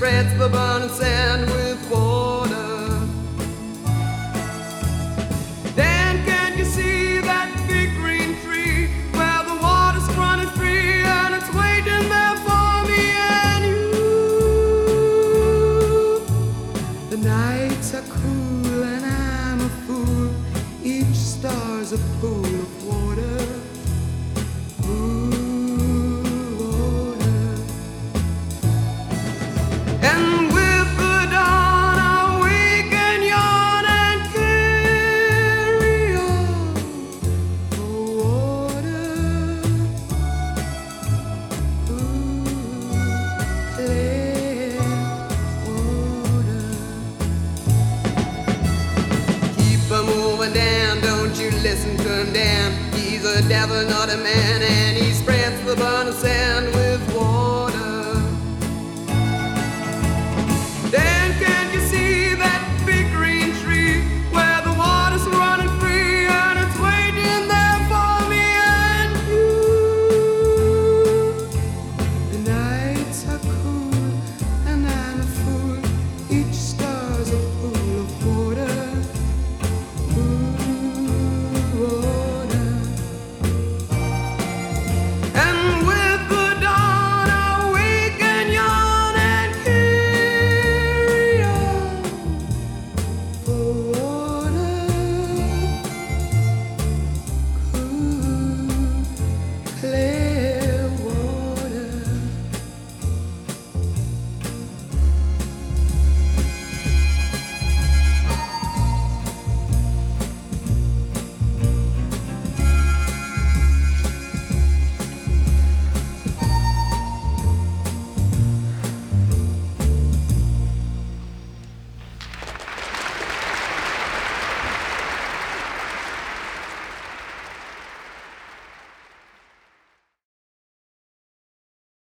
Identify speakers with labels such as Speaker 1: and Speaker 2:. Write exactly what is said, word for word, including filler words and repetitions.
Speaker 1: spreads the burning sand with water. Then can you see that big green tree where the water's running free and it's waiting there for me and you? The nights are cool and I'm a fool. Each star's a pool of water. Moving down, don't you listen to him, Dan. He's a devil, not a man, and he